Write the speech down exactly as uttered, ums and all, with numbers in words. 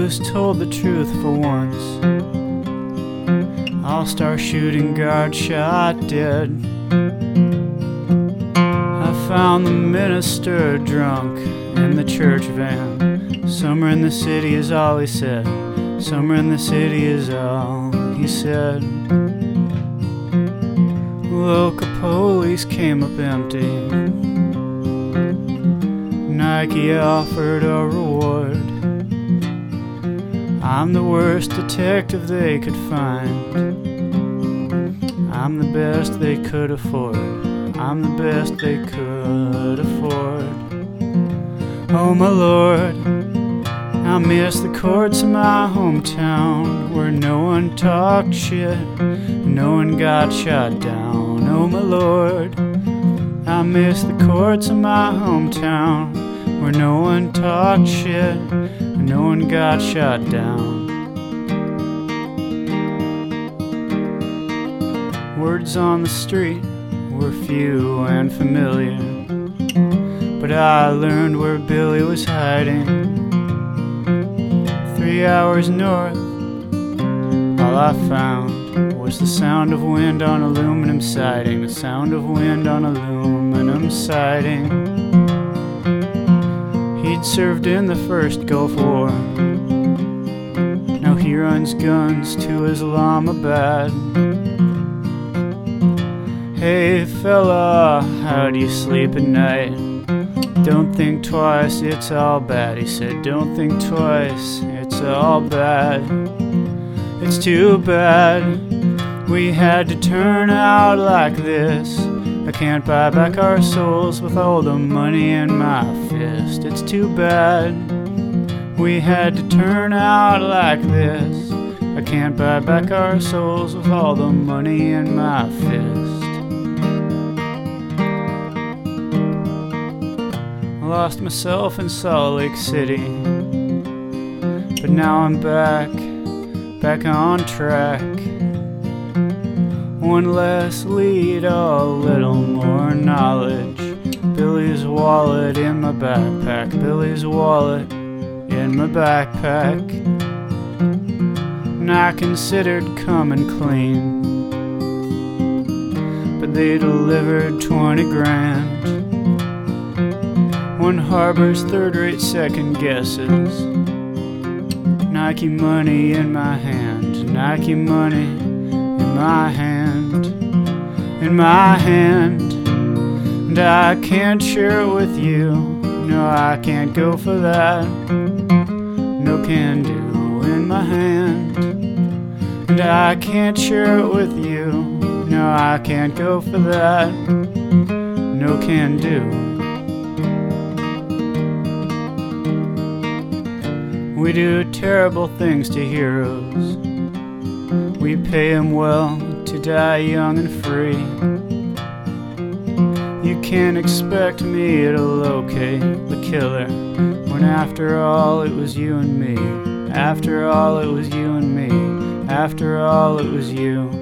news told the truth for once. All-star shooting guard shot dead. I found the minister drunk in the church van. Summer in the city is all he said. Summer in the city is all he said. Local police came up empty. Nike offered a reward. I'm the worst detective they could find. I'm the best they could afford. I'm the best they could afford. Oh my Lord, I miss the courts of my hometown, where no one talked shit, no one got shot down. Oh my Lord, I miss the courts of my hometown, where no one talked shit, no one got shot down. Words on the street were few and familiar, but I learned where Billy was hiding. Three hours north, all I found was the sound of wind on aluminum siding, the sound of wind on aluminum siding. He'd served in the first Gulf War. Now he runs guns to Islamabad. Hey fella, how do you sleep at night? Don't think twice, it's all bad. He said, don't think twice, it's all bad. It's too bad we had to turn out like this. I can't buy back our souls with all the money in my fist. It's too bad we had to turn out like this. I can't buy back our souls with all the money in my fist. I lost myself in Salt Lake City, but now I'm back, back on track. One less lead, a little more knowledge. Billy's wallet in my backpack, Billy's wallet in my backpack. And I considered coming clean, but they delivered twenty grand. One harbors third-rate second guesses. Nike money in my hand, Nike money in my hand, in my hand. And I can't share it with you, no I can't go for that. No can do in my hand. And I can't share it with you, no I can't go for that. No can do. We do terrible things to heroes. We pay them well to die young and free. You can't expect me to locate the killer, when after all it was you and me. After all it was you and me. After all it was you